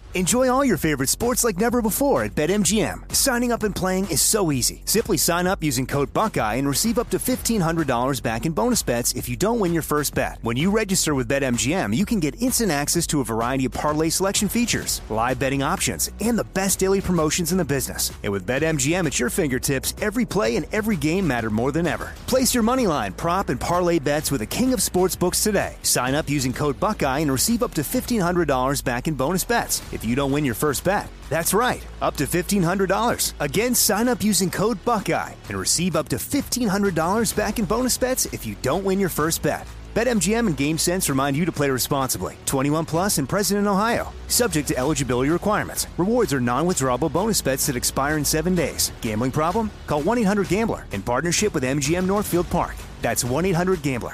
Enjoy all your favorite sports like never before at BetMGM. Signing up and playing is so easy. Simply sign up using code Buckeye and receive up to $1,500 back in bonus bets if you don't win your first bet. When you register with BetMGM, you can get instant access to a variety of parlay selection features, live betting options, and the best daily promotions in the business. And with BetMGM at your fingertips, every play and every game matter more than ever. Place your moneyline, prop, and parlay bets with the king of sportsbooks today. Sign up using code Buckeye and receive up to $1,500 back in bonus bets if you don't win your first bet. That's right, up to $1,500. Again, sign up using code Buckeye and receive up to $1,500 back in bonus bets if you don't win your first bet. BetMGM and GameSense remind you to play responsibly. 21 plus and present in Ohio. Subject to eligibility requirements. Rewards are non-withdrawable bonus bets that expire in 7 days. Gambling problem? Call 1-800-GAMBLER in partnership with MGM Northfield Park. That's 1-800-GAMBLER.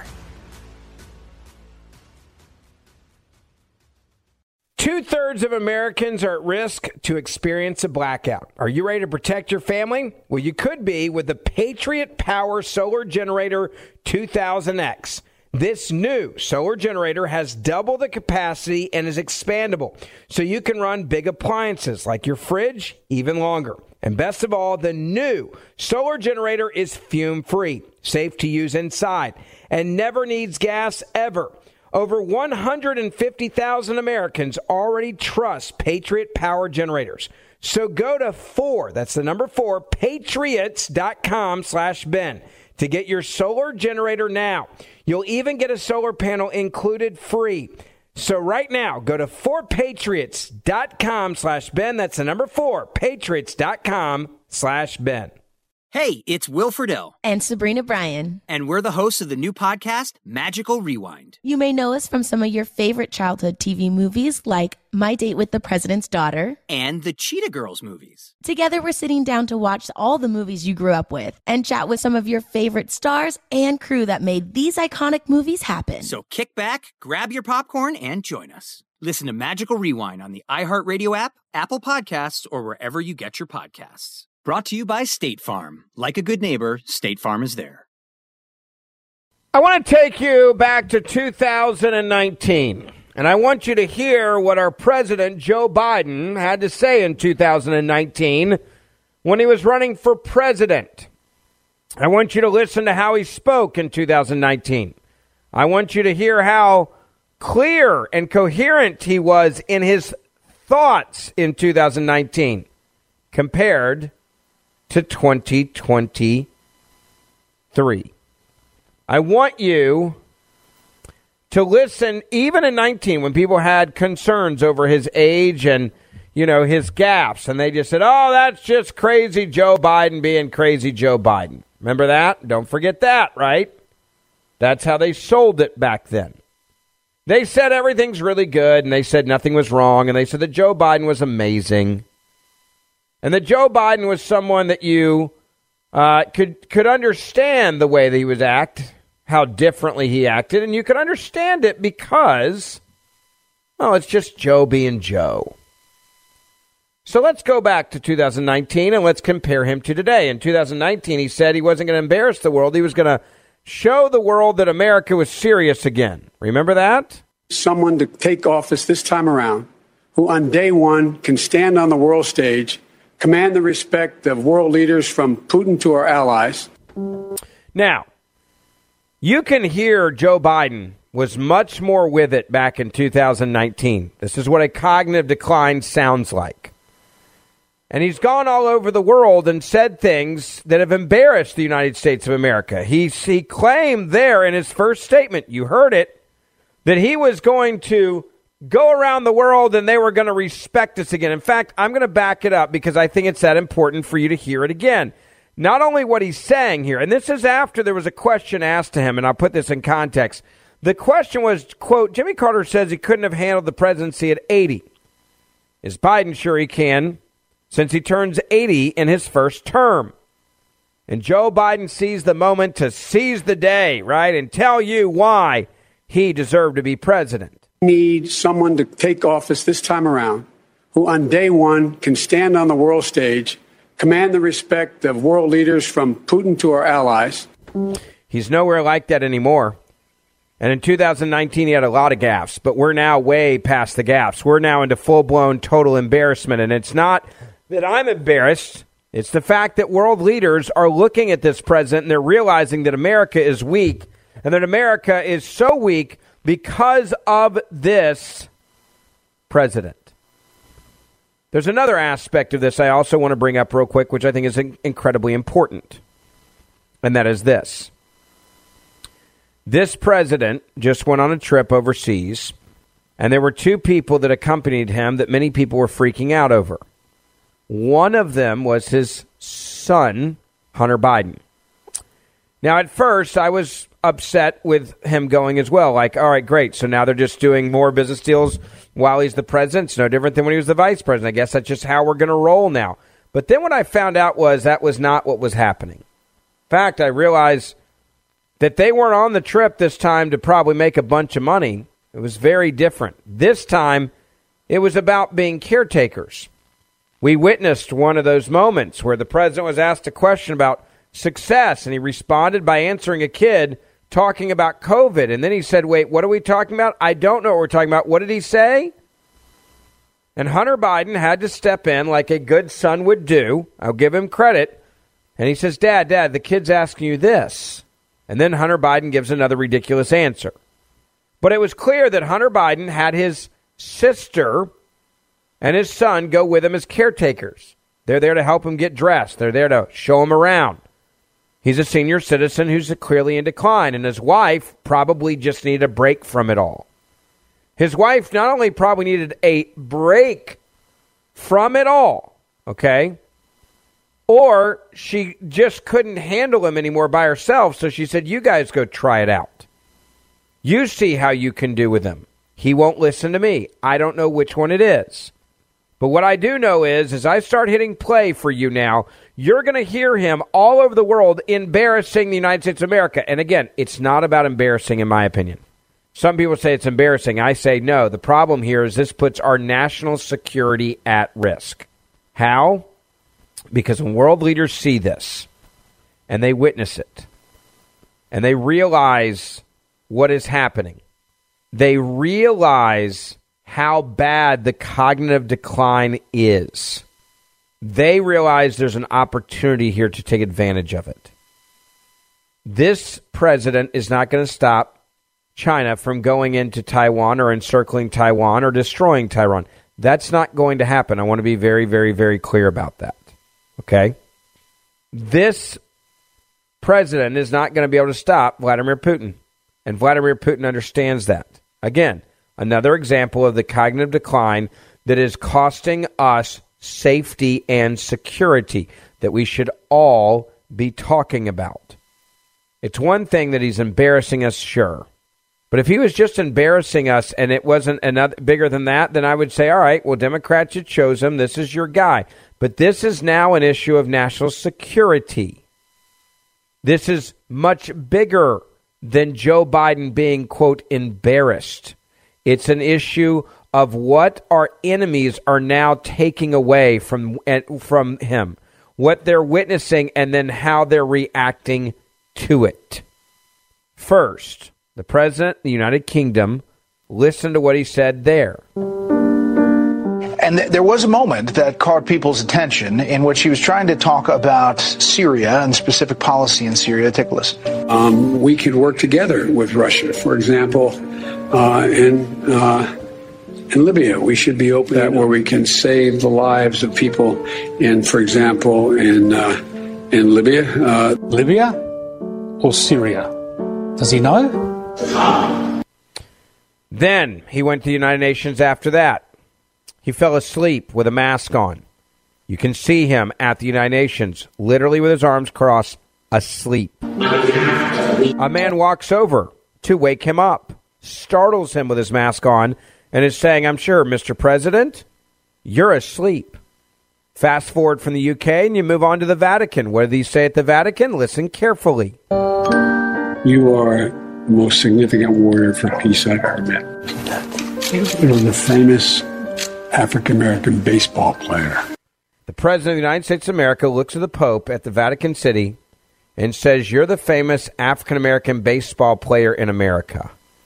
2/3 of Americans are at risk to experience a blackout. Are you ready to protect your family? Well, you could be with the Patriot Power Solar Generator 2000X. This new solar generator has double the capacity and is expandable, so you can run big appliances like your fridge even longer. And best of all, the new solar generator is fume-free, safe to use inside, and never needs gas ever. Over 150,000 Americans already trust Patriot Power Generators. So go to that's the number 4, patriots.com/Ben to get your solar generator now. You'll even get a solar panel included free. So right now, go to 4patriots.com/Ben. That's the number 4, patriots.com/Ben. Hey, it's Will Friedle. And Sabrina Bryan. And we're the hosts of the new podcast, Magical Rewind. You may know us from some of your favorite childhood TV movies like My Date with the President's Daughter. And the Cheetah Girls movies. Together, we're sitting down to watch all the movies you grew up with and chat with some of your favorite stars and crew that made these iconic movies happen. So kick back, grab your popcorn, and join us. Listen to Magical Rewind on the iHeartRadio app, Apple Podcasts, or wherever you get your podcasts. Brought to you by State Farm. Like a good neighbor, State Farm is there. I want to take you back to 2019, and I want you to hear what our president, Joe Biden, had to say in 2019 when he was running for president. I want you to listen to how he spoke in 2019. I want you to hear how clear and coherent he was in his thoughts in 2019 compared to 2023. I want you to listen, even in 19, when people had concerns over his age and, his gaffes, and they just said, oh, that's just crazy Joe Biden being crazy Joe Biden. Remember that? Don't forget that, right? That's how they sold it back then. They said everything's really good, and they said nothing was wrong, and they said that Joe Biden was amazing. And that Joe Biden was someone that you could understand the way that he would act, how differently he acted. And you could understand it because, it's just Joe being Joe. So let's go back to 2019 and let's compare him to today. In 2019, he said he wasn't going to embarrass the world. He was going to show the world that America was serious again. Remember that? Someone to take office this time around who on day one can stand on the world stage, command the respect of world leaders from Putin to our allies. Now, you can hear Joe Biden was much more with it back in 2019. This is what a cognitive decline sounds like. And he's gone all over the world and said things that have embarrassed the United States of America. He claimed there in his first statement, you heard it, that he was going to go around the world and they were going to respect us again. In fact, I'm going to back it up because I think it's that important for you to hear it again. Not only what he's saying here, and this is after there was a question asked to him, and I'll put this in context. The question was, quote, Jimmy Carter says he couldn't have handled the presidency at 80. Is Biden sure he can, since he turns 80 in his first term? And Joe Biden sees the moment to seize the day, right, and tell you why he deserved to be president. Need someone to take office this time around who on day one can stand on the world stage, command the respect of world leaders from Putin to our allies. He's nowhere like that anymore. And in 2019, he had a lot of gaffes, but we're now way past the gaffes. We're now into full-blown total embarrassment. And it's not that I'm embarrassed. It's the fact that world leaders are looking at this president and they're realizing that America is weak and that America is so weak because of this president. There's another aspect of this I also want to bring up real quick, which I think is incredibly important, and that is this. This president just went on a trip overseas, and there were two people that accompanied him that many people were freaking out over. One of them was his son, Hunter Biden. Now, at first, I was upset with him going as well. Like, all right, great. So now they're just doing more business deals while he's the president. It's no different than when he was the vice president. I guess that's just how we're going to roll now. But then what I found out was that was not what was happening. In fact, I realized that they weren't on the trip this time to probably make a bunch of money. It was very different. This time, it was about being caretakers. We witnessed one of those moments where the president was asked a question about success, and he responded by answering a kid talking about COVID. And then he said, wait, what are we talking about? I don't know what we're talking about. What did he say? And Hunter Biden had to step in like a good son would do. I'll give him credit. And he says, Dad, the kid's asking you this. And then Hunter Biden gives another ridiculous answer. But it was clear that Hunter Biden had his sister and his son go with him as caretakers. They're there to help him get dressed. They're there to show him around. He's a senior citizen who's clearly in decline, and his wife probably just needed a break from it all. His wife not only probably needed a break from it all, okay, or she just couldn't handle him anymore by herself, so she said, you guys go try it out. You see how you can do with him. He won't listen to me. I don't know which one it is. But what I do know is, as I start hitting play for you now, you're going to hear him all over the world embarrassing the United States of America. And again, it's not about embarrassing, in my opinion. Some people say it's embarrassing. I say no. The problem here is this puts our national security at risk. How? Because when world leaders see this, and they witness it, and they realize what is happening, they realize how bad the cognitive decline is. They realize there's an opportunity here to take advantage of it. This president is not going to stop China from going into Taiwan or encircling Taiwan or destroying Taiwan. That's not going to happen. I want to be very, very, very clear about that. Okay? This president is not going to be able to stop Vladimir Putin. And Vladimir Putin understands that. Again, another example of the cognitive decline that is costing us safety and security that we should all be talking about. It's one thing that he's embarrassing us, sure. But if he was just embarrassing us and it wasn't another bigger than that, then I would say, all right, well, Democrats, you chose him. This is your guy. But this is now an issue of national security. This is much bigger than Joe Biden being, quote, embarrassed. It's an issue of what our enemies are now taking away from him, what they're witnessing, and then how they're reacting to it. First, the president of the United Kingdom, listen to what he said there. And there was a moment that caught people's attention in which he was trying to talk about Syria and specific policy in Syria. Take a listen. We could work together with Russia, for example, in Libya. We should be open that where we can save the lives of people for example, in Libya. Libya or Syria? Does he know? Then he went to the United Nations after that. He fell asleep with a mask on. You can see him at the United Nations, literally with his arms crossed, asleep. A man walks over to wake him up, startles him with his mask on, and is saying, I'm sure, Mr. President, you're asleep. Fast forward from the UK and you move on to the Vatican. What do they say at the Vatican? Listen carefully. You are the most significant warrior for peace I've ever met. You know, the famous African-American baseball player. The President of the United States of America looks at the Pope at the Vatican City and says, you're the famous African-American baseball player in America.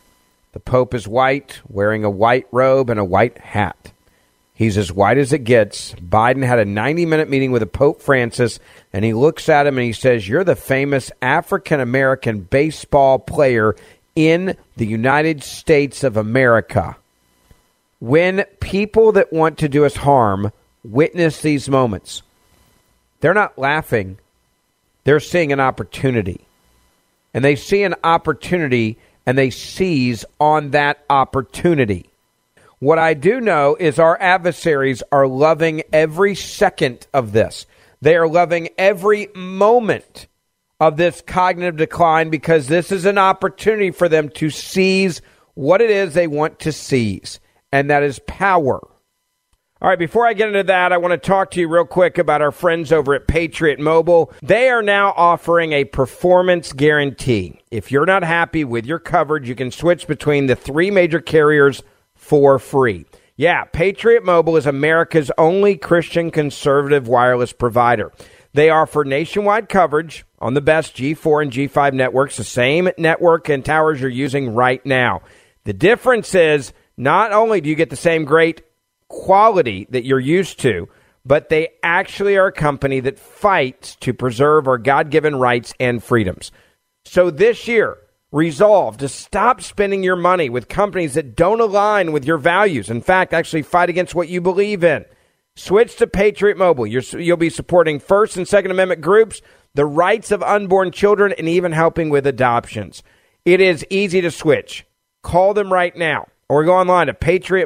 The Pope is white, wearing a white robe and a white hat. He's as white as it gets. Biden had a 90-minute meeting with Pope Francis, and he looks at him and he says, "You're the famous African-American baseball player in the United States of America." When people that want to do us harm witness these moments, they're not laughing. They're seeing an opportunity. And they see an opportunity, and they seize on that opportunity. What I do know is our adversaries are loving every second of this. They are loving every moment of this cognitive decline because this is an opportunity for them to seize what it is they want to seize, and that is power. All right, before I get into that, I want to talk to you real quick about our friends over at Patriot Mobile. They are now offering a performance guarantee. If you're not happy with your coverage, you can switch between the three major carriers for free. Yeah, Patriot Mobile is America's only Christian conservative wireless provider. They offer nationwide coverage on the best G4 and G5 networks, the same network and towers you're using right now. The difference is not only do you get the same great quality that you're used to, but they actually are a company that fights to preserve our God-given rights and freedoms. So this year, resolve to stop spending your money with companies that don't align with your values. In fact, actually fight against what you believe in. Switch to Patriot Mobile. You'll be supporting First and Second Amendment groups, the rights of unborn children, and even helping with adoptions. It is easy to switch. Call them right now, or go online to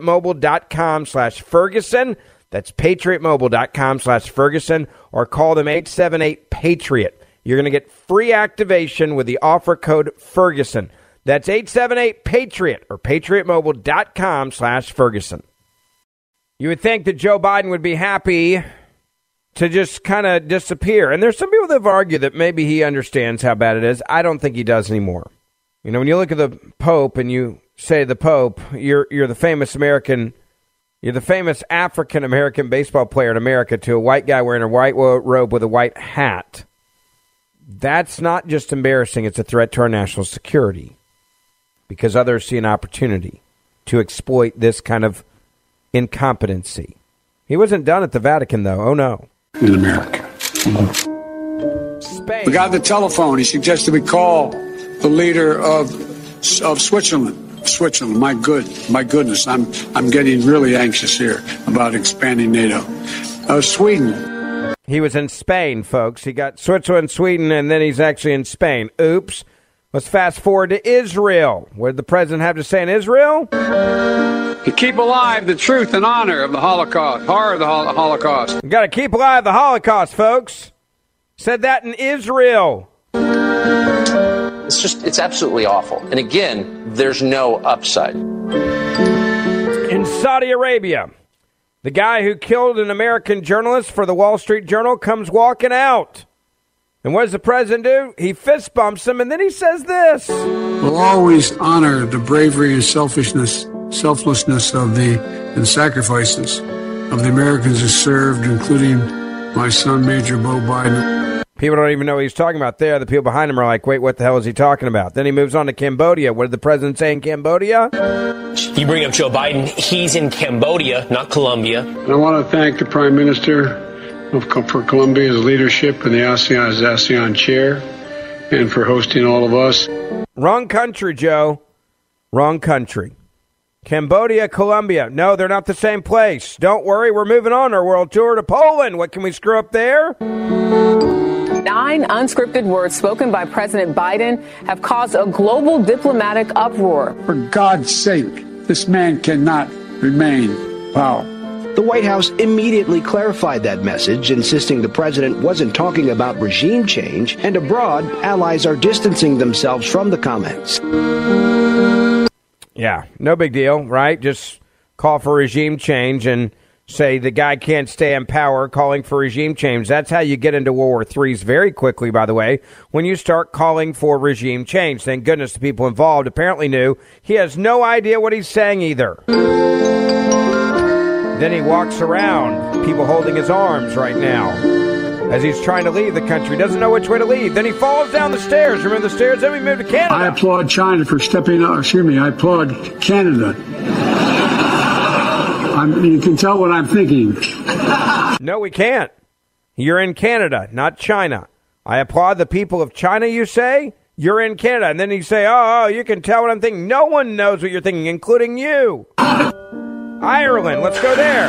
patriotmobile.com/Ferguson. That's patriotmobile.com/Ferguson, or call them 878-PATRIOT. You're going to get free activation with the offer code Ferguson. That's 878-PATRIOT or patriotmobile.com/Ferguson. You would think that Joe Biden would be happy to just kind of disappear. And there's some people that have argued that maybe he understands how bad it is. I don't think he does anymore. You know, when you look at the Pope and you say the Pope, you're the famous African-American baseball player in America, to a white guy wearing a white robe with a white hat. That's not just embarrassing, it's a threat to our national security, because others see an opportunity to exploit this kind of incompetency. He wasn't done at the Vatican, though. Oh, no. In America. Spain. We got the telephone. He suggested we call the leader of Switzerland. Switzerland, my goodness, I'm getting really anxious here about expanding NATO. Sweden. He was in Spain, folks. He got Switzerland, Sweden, and then he's actually in Spain. Oops. Let's fast forward to Israel. What did the president have to say in Israel? To keep alive the truth and honor of the Holocaust, horror of the Holocaust. We got to keep alive the Holocaust, folks. Said that in Israel. It's absolutely awful. And again, there's no upside. In Saudi Arabia, the guy who killed an American journalist for the Wall Street Journal comes walking out. And what does the president do? He fist bumps him, and then he says this. We'll always honor the bravery and selflessness and sacrifices of the Americans who served, including my son, Major Beau Biden. People don't even know what he's talking about there. The people behind him are like, wait, what the hell is he talking about? Then he moves on to Cambodia. What did the president say in Cambodia? You bring up Joe Biden. He's in Cambodia, not Colombia. And I want to thank the Prime Minister for Colombia's leadership in the ASEAN chair and for hosting all of us. Wrong country, Joe. Wrong country. Cambodia, Colombia. No, they're not the same place. Don't worry, we're moving on our world tour to Poland. What can we screw up there? 9 unscripted words spoken by President Biden have caused a global diplomatic uproar. For God's sake, this man cannot remain in power. The White House immediately clarified that message, insisting the president wasn't talking about regime change, and abroad, allies are distancing themselves from the comments. Yeah, no big deal, right? Just call for regime change and say the guy can't stay in power, calling for regime change. That's how you get into World War III's very quickly, by the way, when you start calling for regime change. Thank goodness the people involved apparently knew. He has no idea what he's saying either. Then he walks around, people holding his arms right now. as he's trying to leave the country. Doesn't know which way to leave. Then he falls down the stairs. Remember the stairs? Then we moved to Canada. I applaud China for stepping up. Excuse me. I applaud Canada. You can tell what I'm thinking. No, we can't. You're in Canada, not China. I applaud the people of China, you say? You're in Canada. And then you say, oh, you can tell what I'm thinking. No one knows what you're thinking, including you. Ireland, let's go there.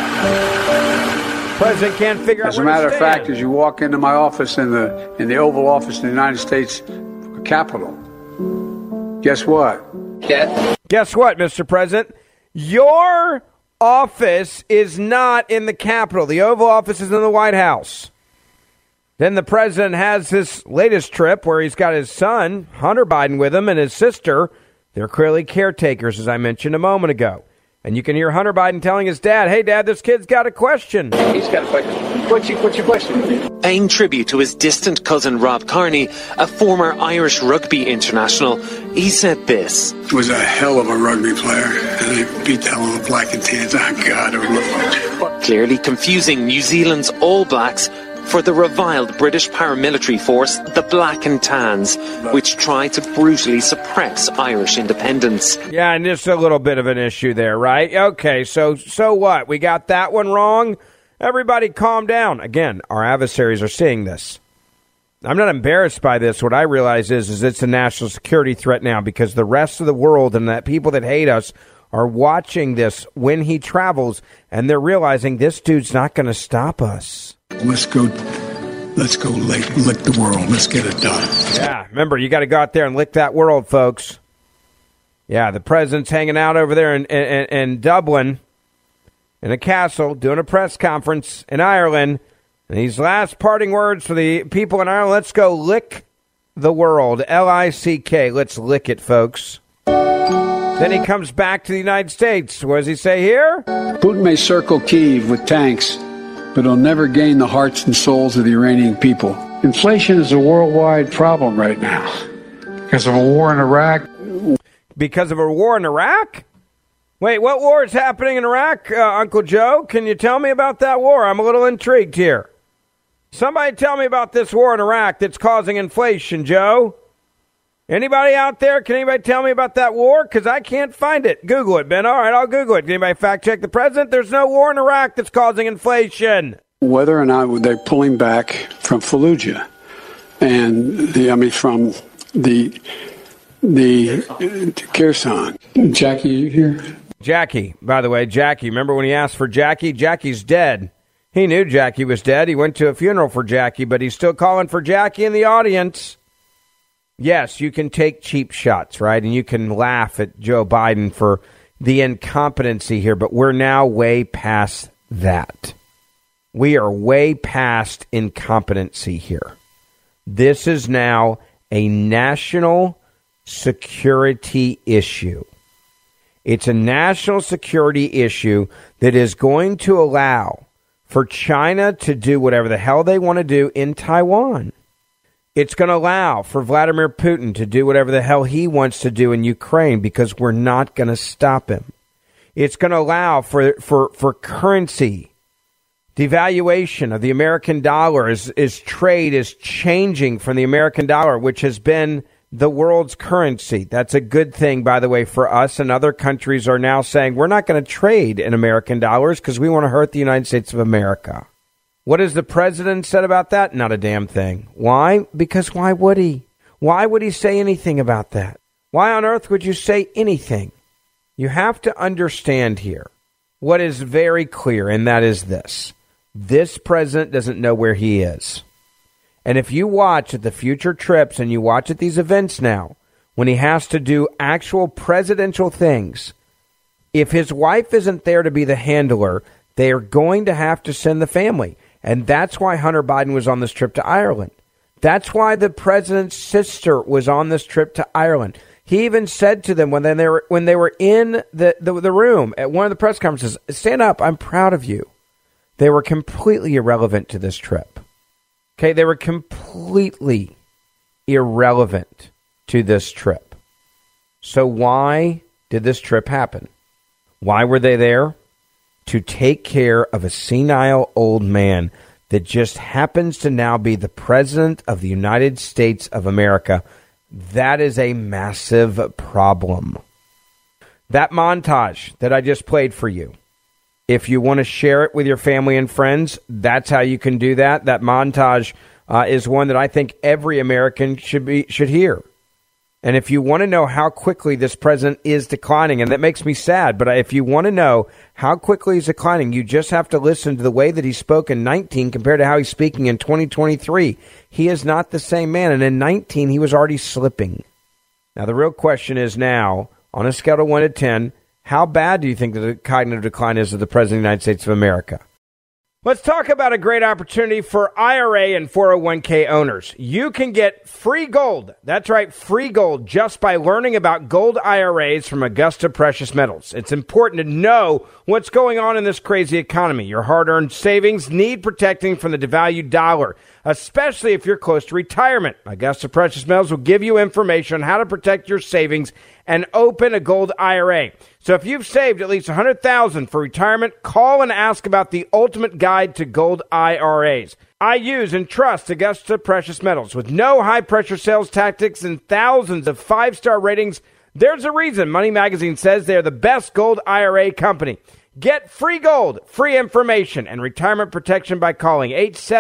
President can't figure out As a matter of fact, as you walk into my office in the Oval Office in the United States Capitol, guess what? Guess what, Mr. President? Your office is not in the Capitol. The Oval Office is in the White House. Then the president has his latest trip where he's got his son, Hunter Biden, with him and his sister. They're clearly caretakers, as I mentioned a moment ago. And you can hear Hunter Biden telling his dad, hey, Dad, this kid's got a question. He's got a question. What's your question? Paying tribute to his distant cousin, Rob Kearney, a former Irish rugby international, he said this. He was a hell of a rugby player, and he beat the hell out of the Black and Tans. Oh, God. Clearly confusing New Zealand's All Blacks for the reviled British paramilitary force, the Black and Tans, which tried to brutally suppress Irish independence. Yeah, and just a little bit of an issue there, right? Okay, so what? We got that one wrong? Everybody calm down. Again, our adversaries are seeing this. I'm not embarrassed by this. What I realize is it's a national security threat now because the rest of the world and that people that hate us are watching this when he travels, and they're realizing this dude's not going to stop us. Let's go lick the world. Let's get it done. Yeah, remember, you got to go out there and lick that world, folks. Yeah, the president's hanging out over there in Dublin in a castle doing a press conference in Ireland. And these last parting words for the people in Ireland, let's go lick the world. L-I-C-K. Let's lick it, folks. Then he comes back to the United States. What does he say here? Putin may circle Kyiv with tanks, but he'll never gain the hearts and souls of the Iranian people. Inflation is a worldwide problem right now because of a war in Iraq. Because of a war in Iraq? Wait, what war is happening in Iraq, Uncle Joe? Can you tell me about that war? I'm a little intrigued here. Somebody tell me about this war in Iraq that's causing inflation, Joe. Anybody out there? Can anybody tell me about that war? Because I can't find it. Google it, Ben. All right, I'll Google it. Can anybody fact check the president? There's no war in Iraq that's causing inflation. Whether or not they're pulling back from Fallujah and from the Kherson. Jackie, you here? Jackie, by the way, Jackie. Remember when he asked for Jackie? Jackie's dead. He knew Jackie was dead. He went to a funeral for Jackie, but he's still calling for Jackie in the audience. Yes, you can take cheap shots, right? And you can laugh at Joe Biden for the incompetency here, but we're now way past that. We are way past incompetency here. This is now a national security issue. It's a national security issue that is going to allow for China to do whatever the hell they want to do in Taiwan. It's going to allow for Vladimir Putin to do whatever the hell he wants to do in Ukraine because we're not going to stop him. It's going to allow for currency devaluation of the American dollar as trade is changing from the American dollar, which has been the world's currency. That's a good thing, by the way, for us. And other countries are now saying we're not going to trade in American dollars because we want to hurt the United States of America. What has the president said about that? Not a damn thing. Why? Because why would he? Why would he say anything about that? Why on earth would you say anything? You have to understand here what is very clear, and that is this. This president doesn't know where he is. And if you watch at the future trips and you watch at these events now, when he has to do actual presidential things, if his wife isn't there to be the handler, they are going to have to send the family. And that's why Hunter Biden was on this trip to Ireland. That's why the president's sister was on this trip to Ireland. He even said to them when they were in the room at one of the press conferences, stand up, I'm proud of you. They were completely irrelevant to this trip. Okay, they were completely irrelevant to this trip. So why did this trip happen? Why were they there? To take care of a senile old man that just happens to now be the President of the United States of America. That is a massive problem. That montage that I just played for you, if you want to share it with your family and friends, that's how you can do that. That montage is one that I think every American should hear. And if you want to know how quickly this president is declining, and that makes me sad, but if you want to know how quickly he's declining, you just have to listen to the way that he spoke in 19 compared to how he's speaking in 2023. He is not the same man, and in 19, he was already slipping. Now, the real question is now, on a scale of 1 to 10, how bad do you think the cognitive decline is of the President of the United States of America? Let's talk about a great opportunity for IRA and 401k owners. You can get free gold. That's right, free gold, just by learning about gold IRAs from Augusta Precious Metals. It's important to know what's going on in this crazy economy. Your hard-earned savings need protecting from the devalued dollar, especially if you're close to retirement. Augusta Precious Metals will give you information on how to protect your savings and open a gold IRA. So if you've saved at least $100,000 for retirement, call and ask about the ultimate guide to gold IRAs. I use and trust Augusta Precious Metals. With no high-pressure sales tactics and thousands of 5-star ratings, there's a reason Money Magazine says they're the best gold IRA company. Get free gold, free information, and retirement protection by calling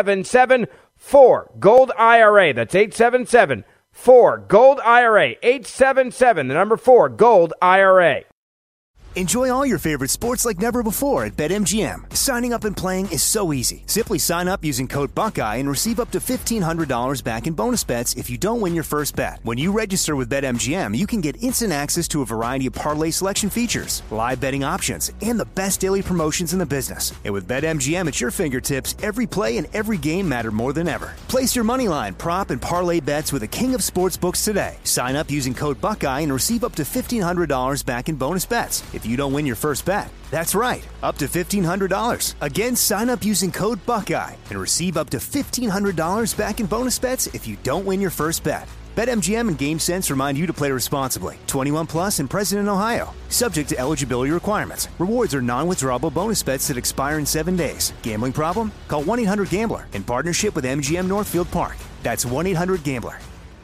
877-4-GOLD-IRA. That's 877-4-GOLD-IRA. 877, the number 4-GOLD-IRA. Enjoy all your favorite sports like never before at BetMGM. Signing up and playing is so easy. Simply sign up using code Buckeye and receive up to $1,500 back in bonus bets if you don't win your first bet. When you register with BetMGM, you can get instant access to a variety of parlay selection features, live betting options, and the best daily promotions in the business. And with BetMGM at your fingertips, every play and every game matter more than ever. Place your moneyline, prop, and parlay bets with the king of sportsbooks today. Sign up using code Buckeye and receive up to $1,500 back in bonus bets if you don't win your first bet. That's right, up to $1,500. Again, sign up using code Buckeye and receive up to $1,500 back in bonus bets if you don't win your first bet. BetMGM and GameSense remind you to play responsibly. 21 plus and present in Ohio. Subject to eligibility requirements. Rewards are non-withdrawable bonus bets that expire in 7 days. Gambling problem? Call 1-800-GAMBLER in partnership with MGM Northfield Park. That's 1-800-GAMBLER.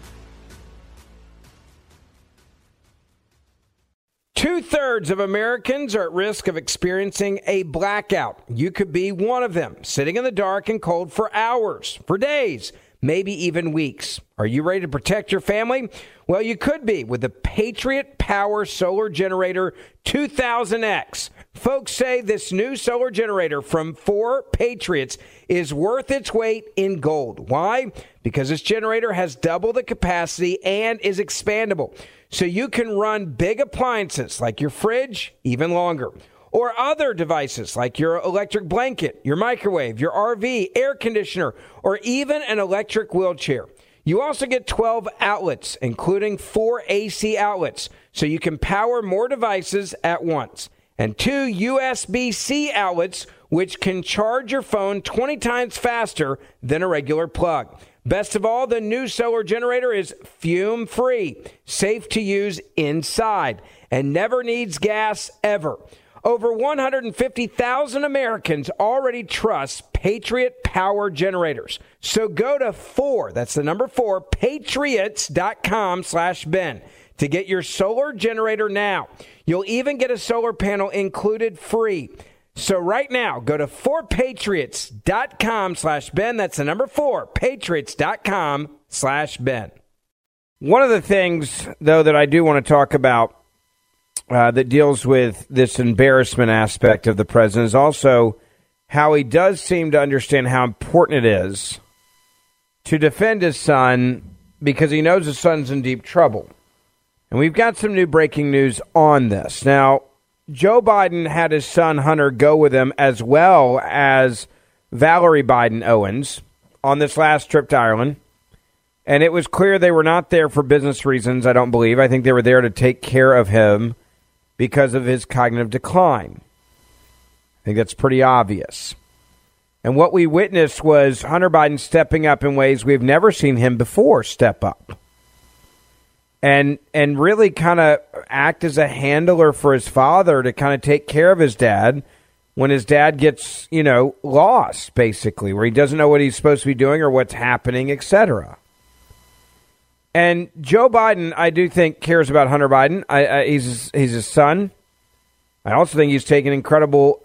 2/3 of Americans are at risk of experiencing a blackout. You could be one of them, sitting in the dark and cold for hours, for days, maybe even weeks. Are you ready to protect your family? Well, you could be with the Patriot Power Solar Generator 2000X. Folks say this new solar generator from 4 Patriots is worth its weight in gold. Why? Because this generator has double the capacity and is expandable. So you can run big appliances like your fridge even longer, or other devices like your electric blanket, your microwave, your RV, air conditioner, or even an electric wheelchair. You also get 12 outlets, including 4 AC outlets, so you can power more devices at once, and 2 USB-C outlets, which can charge your phone 20 times faster than a regular plug. Best of all, the new solar generator is fume-free, safe to use inside, and never needs gas ever. Over 150,000 Americans already trust Patriot Power Generators. So go to 4, that's the number 4, patriots.com/Ben to get your solar generator now. You'll even get a solar panel included free. So right now, go to 4patriots.com/Ben. That's the number 4, patriots.com/Ben. One of the things, though, that I do want to talk about that deals with this embarrassment aspect of the president is also how he does seem to understand how important it is to defend his son because he knows his son's in deep trouble. And we've got some new breaking news on this. Now, Joe Biden had his son Hunter go with him, as well as Valerie Biden Owens, on this last trip to Ireland. And it was clear they were not there for business reasons, I don't believe. I think they were there to take care of him because of his cognitive decline. I think that's pretty obvious. And what we witnessed was Hunter Biden stepping up in ways we've never seen him before step up. And really kind of act as a handler for his father to kind of take care of his dad, when his dad gets, lost, basically, where he doesn't know what he's supposed to be doing or what's happening, etc. And Joe Biden, I do think, cares about Hunter Biden. He's his son. I also think he's taken incredible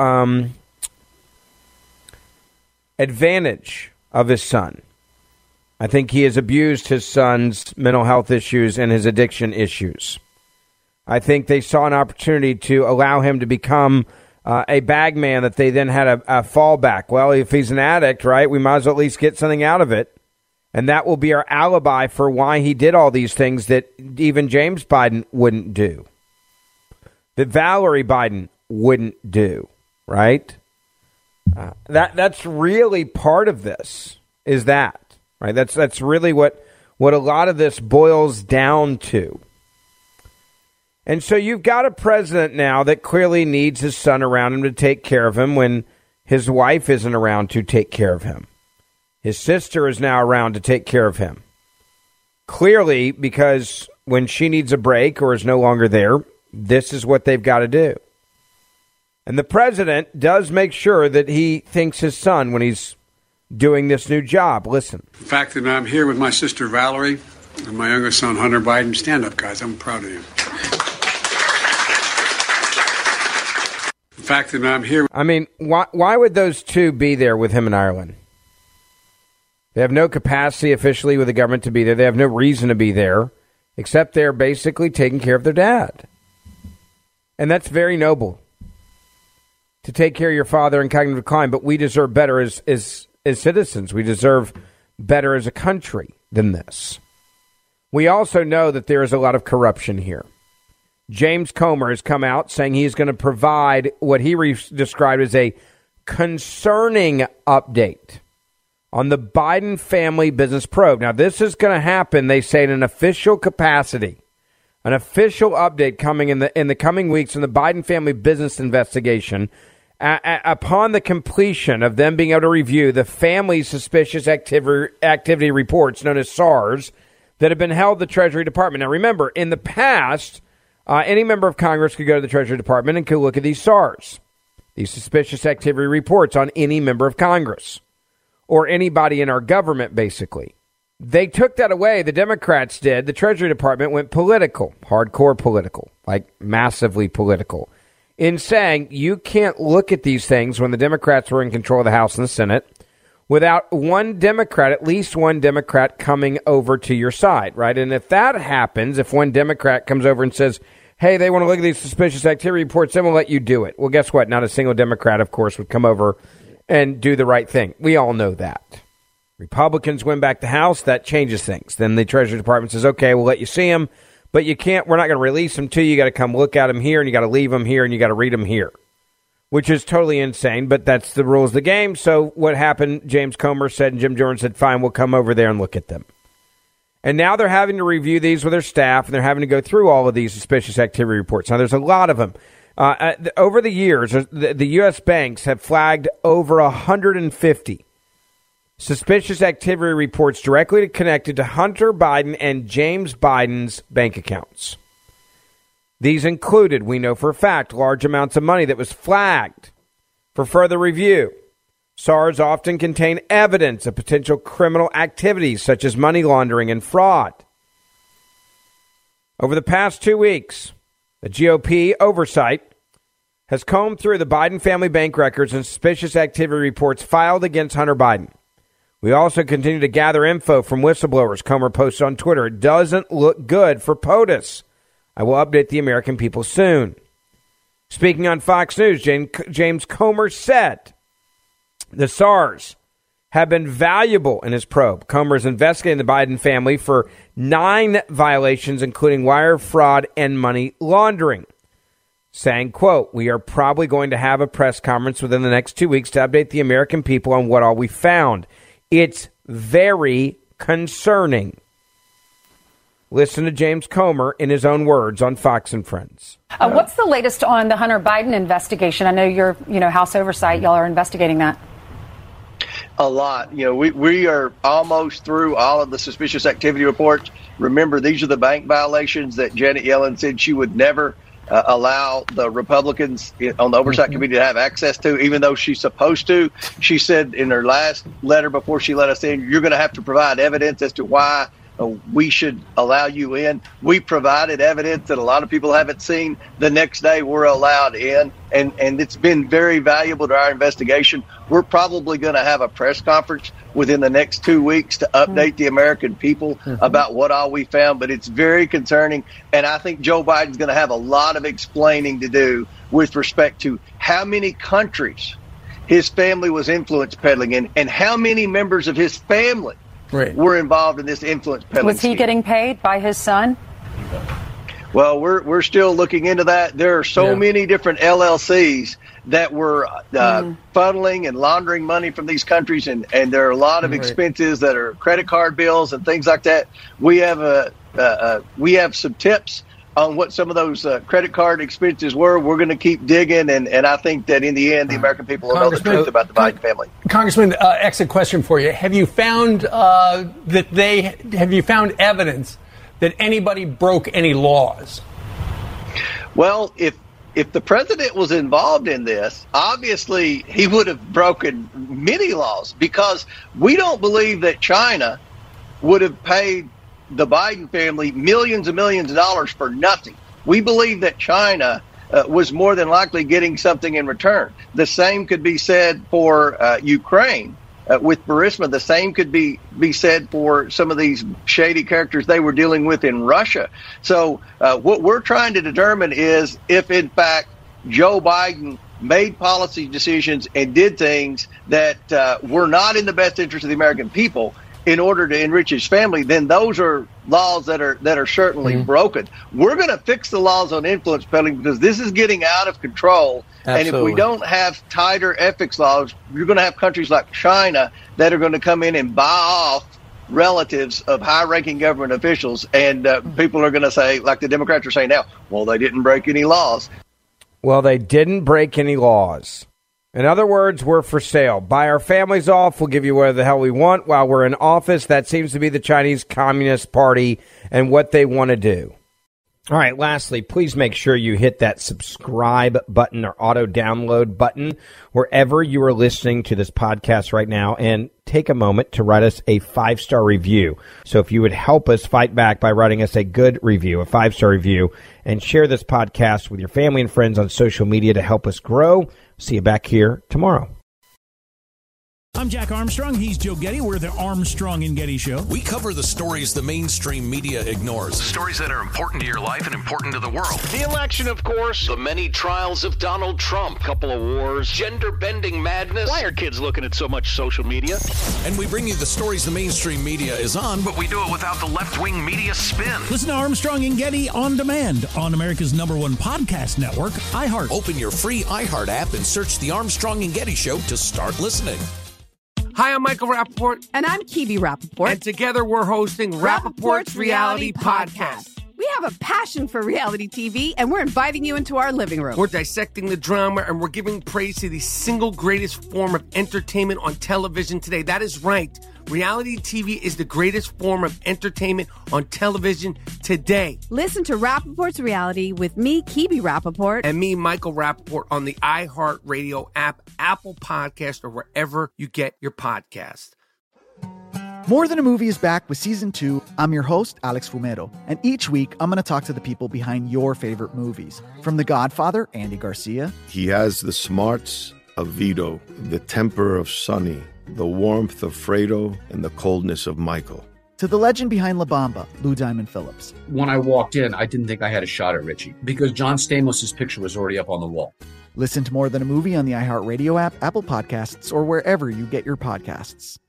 advantage of his son. I think he has abused his son's mental health issues and his addiction issues. I think they saw an opportunity to allow him to become a bag man that they then had a fallback. Well, if he's an addict, right, we might as well at least get something out of it. And that will be our alibi for why he did all these things that even James Biden wouldn't do, that Valerie Biden wouldn't do, right? That's really part of this, is that, right? That's really what a lot of this boils down to. And so you've got a president now that clearly needs his son around him to take care of him when his wife isn't around to take care of him. His sister is now around to take care of him. Clearly, because when she needs a break or is no longer there, this is what they've got to do. And the president does make sure that he thanks his son when he's doing this new job. Listen. The fact that I'm here with my sister Valerie and my younger son Hunter Biden. Stand up, guys. I'm proud of you. The fact that I'm here. I mean, why would those two be there with him in Ireland? They have no capacity officially with the government to be there. They have no reason to be there, except they're basically taking care of their dad. And that's very noble, to take care of your father in cognitive decline, but we deserve better as citizens. We deserve better as a country than this. We also know that there is a lot of corruption here. James Comer has come out saying he's going to provide what he described as a concerning update on the Biden family business probe. Now, this is going to happen, they say, in an official capacity. An official update coming in the coming weeks in the Biden family business investigation upon the completion of them being able to review the family's suspicious activity reports, known as SARS, that have been held at the Treasury Department. Now, remember, in the past, any member of Congress could go to the Treasury Department and could look at these SARS, these suspicious activity reports on any member of Congress or anybody in our government, basically. They took that away. The Democrats did. The Treasury Department went political, hardcore political, like massively political, in saying you can't look at these things when the Democrats were in control of the House and the Senate without one Democrat, at least one Democrat, coming over to your side, right? And if that happens, if one Democrat comes over and says, hey, they want to look at these suspicious activity reports, then we'll let you do it. Well, guess what? Not a single Democrat, of course, would come over and do the right thing. We all know that. Republicans win back the House, that changes things. Then the Treasury Department says, okay, we'll let you see them, but you can't, we're not going to release them to you. You got to come look at them here, and you got to leave them here, and you got to read them here, which is totally insane, but that's the rules of the game. So what happened, James Comer said, and Jim Jordan said, fine, we'll come over there and look at them. And now they're having to review these with their staff, and they're having to go through all of these suspicious activity reports. Now, there's a lot of them. Over the years, the U.S. banks have flagged over 150 suspicious activity reports directly connected to Hunter Biden and James Biden's bank accounts. These included, we know for a fact, large amounts of money that was flagged for further review. SARS often contain evidence of potential criminal activities such as money laundering and fraud. Over the past 2 weeks, the GOP oversight has combed through the Biden family bank records and suspicious activity reports filed against Hunter Biden. We also continue to gather info from whistleblowers. Comer posted on Twitter, it doesn't look good for POTUS. I will update the American people soon. Speaking on Fox News, James Comer said the SARS have been valuable in his probe. Comer is investigating the Biden family for 9 violations, including wire fraud and money laundering, saying, quote, we are probably going to have a press conference within the next 2 weeks to update the American people on what all we found. It's very concerning. Listen to James Comer in his own words on Fox and Friends. What's the latest on the Hunter Biden investigation? I know you're, House Oversight. Y'all are investigating that. A lot. We are almost through all of the suspicious activity reports. Remember, these are the bank violations that Janet Yellen said she would never allow the Republicans on the Oversight Committee to have access to, even though she's supposed to. She said in her last letter before she let us in, you're going to have to provide evidence as to why we should allow you in. We provided evidence that a lot of people haven't seen. The next day we're allowed in, and it's been very valuable to our investigation. We're probably going to have a press conference within the next 2 weeks to update the American people about what all we found, but it's very concerning, and I think Joe Biden's going to have a lot of explaining to do with respect to how many countries his family was influence peddling in and how many members of his family were involved in this influence peddling. Was he getting paid by his son? Well, we're still looking into that. There are so many different LLCs that were funneling and laundering money from these countries, and there are a lot of expenses that are credit card bills and things like that. We have some tips on what some of those credit card expenses were. We're going to keep digging, and I think that in the end, the American people will know the truth about the Biden family. Congressman, exit question for you. Have you found evidence that anybody broke any laws? Well, if the president was involved in this, obviously he would have broken many laws, because we don't believe that China would have paid the Biden family millions and millions of dollars for nothing. We believe that China was more than likely getting something in return. The same could be said for Ukraine with Burisma. The same could be said for some of these shady characters they were dealing with in Russia. So what we're trying to determine is if, in fact, Joe Biden made policy decisions and did things that were not in the best interest of the American people in order to enrich his family, then those are laws that are certainly broken. We're going to fix the laws on influence peddling because this is getting out of control. Absolutely. And if we don't have tighter ethics laws, you're going to have countries like China that are going to come in and buy off relatives of high-ranking government officials. And people are going to say, like the Democrats are saying now, well, they didn't break any laws. Well, they didn't break any laws. In other words, we're for sale. Buy our families off. We'll give you whatever the hell we want while we're in office. That seems to be the Chinese Communist Party and what they want to do. All right, lastly, please make sure you hit that subscribe button or auto-download button wherever you are listening to this podcast right now, and take a moment to write us a 5-star review. So if you would help us fight back by writing us a good review, a 5-star review, and share this podcast with your family and friends on social media to help us grow. See you back here tomorrow. I'm Jack Armstrong. He's Joe Getty. We're the Armstrong and Getty Show. We cover the stories the mainstream media ignores. Stories that are important to your life and important to the world. The election, of course. The many trials of Donald Trump. Couple of wars. Gender-bending madness. Why are kids looking at so much social media? And we bring you the stories the mainstream media is on, but we do it without the left-wing media spin. Listen to Armstrong and Getty on demand on America's #1 podcast network, iHeart. Open your free iHeart app and search The Armstrong and Getty Show to start listening. Hi, I'm Michael Rappaport. And I'm Kibi Rappaport. And together we're hosting Rappaport's Reality Podcast. We have a passion for reality TV, and we're inviting you into our living room. We're dissecting the drama, and we're giving praise to the single greatest form of entertainment on television today. That is right. Reality TV is the greatest form of entertainment on television today. Listen to Rappaport's Reality with me, Kibi Rappaport. And me, Michael Rappaport, on the iHeartRadio app, Apple Podcast, or wherever you get your podcast. More Than a Movie is back with Season 2. I'm your host, Alex Fumero. And each week, I'm going to talk to the people behind your favorite movies. From The Godfather, Andy Garcia. He has the smarts of Vito, the temper of Sonny, the warmth of Fredo, and the coldness of Michael. To the legend behind La Bamba, Lou Diamond Phillips. When I walked in, I didn't think I had a shot at Richie because John Stamos' picture was already up on the wall. Listen to More Than a Movie on the iHeartRadio app, Apple Podcasts, or wherever you get your podcasts.